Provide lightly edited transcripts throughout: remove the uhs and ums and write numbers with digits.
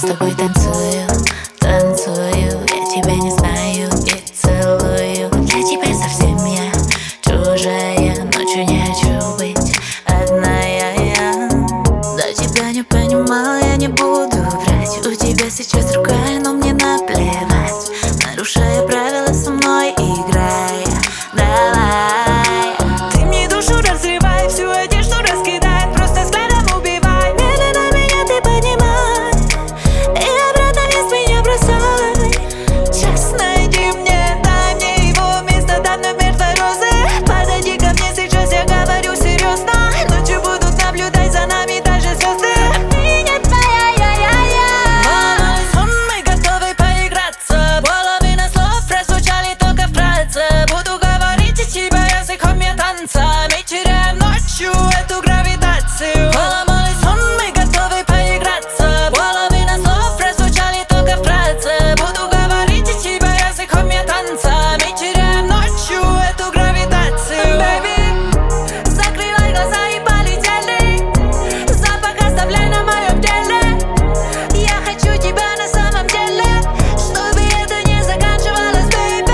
тобой танцую, танцую. Я тебя не знаю и целую. Для тебя совсем я чужая. Ночью не хочу быть одна я. Да тебя не понимала, я не буду врать. У тебя сейчас другая, но мне наплевать. Нарушая правила, со мной играй. Давай. Ты мне душу разрывай, всю одежду раскидай, просто взглядом убивай. Медленно меня ты поднимай и обратно вниз меня бросай. Сейчас найди мне, дай мне его вместо давно мертвой розы. Подойди ко мне сейчас, я говорю серьезно. Ночью будут наблюдать за нами даже звезды. Ты не твоя, я. Сон, мы готовы поиграться. Половина слов прозвучали только вкратце. Буду говорить от тебя языком я танцами. Теряем ночью эту гравитацию. Поломали сон, мы готовы поиграться. Половина слов прозвучали только вкратце. Буду говорить от тебя языком я танцами. Теряем ночью эту гравитацию. Baby, закрывай глаза и полетели. Запах оставляй на моем теле. Я хочу тебя на самом деле, чтобы это не заканчивалось, baby.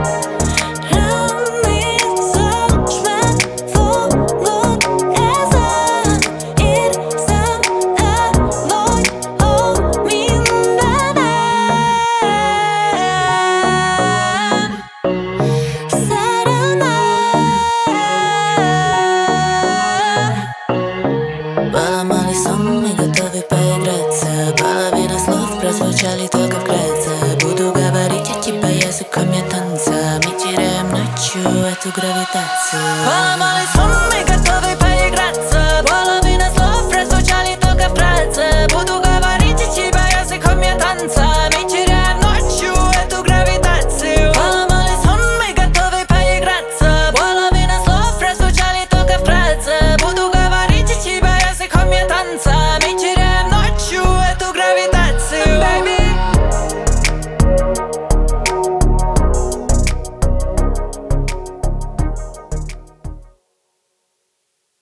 Поломали сон, мы готовы поиграться. Половина слов прозвучали только вкратце. Буду говорить от тебя языком я танцами. Теряем ночью эту гравитацию. Поломали сон, мы